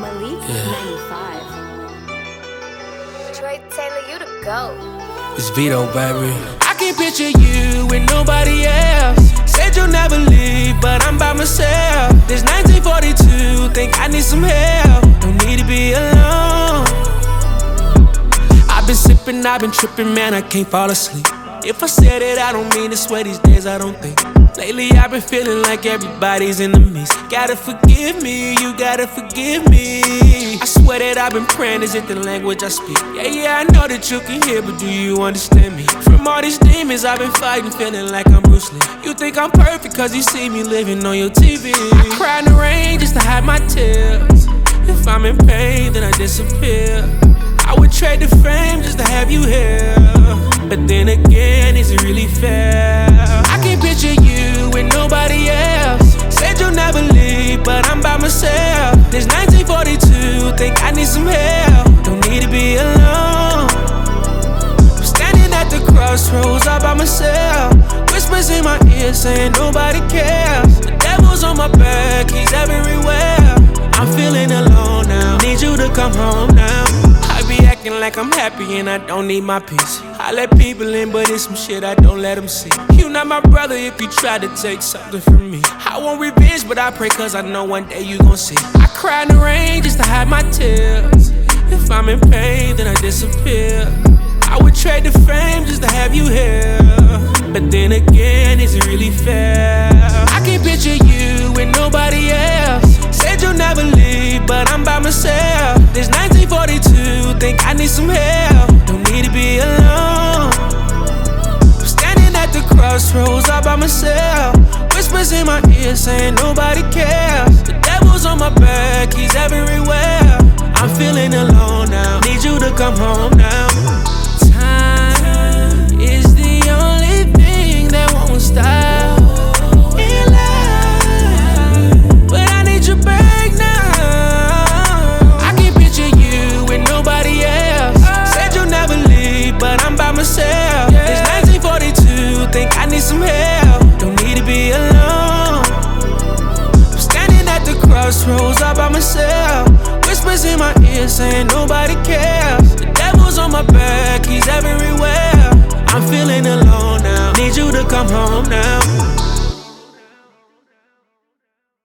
Malik 95. Troy Taylor, you the GOAT. It's Vito, baby. I can picture you with nobody else. Said you'll never leave, but I'm by myself. This 1942, think I need some help. Don't need to be alone. I've been sipping, I've been tripping, man, I can't fall asleep. If I said it, I don't mean to swear these days, I don't think. Lately I've been feeling like everybody's in the mix. Gotta forgive me, you gotta forgive me. I swear that I've been praying, is it the language I speak? Yeah, I know that you can hear, but do you understand me? From all these demons I've been fighting, feeling like I'm Bruce Lee. You think I'm perfect cause you see me living on your TV. I cry in the rain just to hide my tears. If I'm in pain, then I disappear. I would trade the fame just to have you here. But then again, is it really fair? I can picture you with nobody else. Said you'll never leave, but I'm by myself. This 1942, think I need some help. Don't need to be alone. I'm standing at the crossroads all by myself. Whispers in my ear saying nobody cares. The devil's on my back, he's everywhere. I'm feeling alone now, need you to come home now. I be acting like I'm happy and I don't need my peace. I let people in, but it's some shit I don't let them see. You not my brother if you try to take something from me. I want revenge, but I pray cause I know one day you gon' see. I cry in the rain just to hide my tears. If I'm in pain, then I disappear. I would trade the fame just to have you here. But then again, is it really fair? I can picture you with nobody else. Said you'll never leave, but I'm by myself. This 1942, think I need some help. Don't need to be alone. I'm standing at the crossroads all by myself. Whispers in my ear saying nobody cares. The devil's on my back, he's everywhere. I'm feeling alone now, need you to come home now. Time is the only thing that won't stop in life, but I need you back now. I can picture you with nobody else. Said you'll never leave, but I'm by myself. It's 1942, think I need some help. Don't need to be alone. I'm standing at the crossroads all by myself. Whispers in my ear saying nobody cares. The devil's on my back, he's everywhere. I'm feeling alone now, need you to come home now.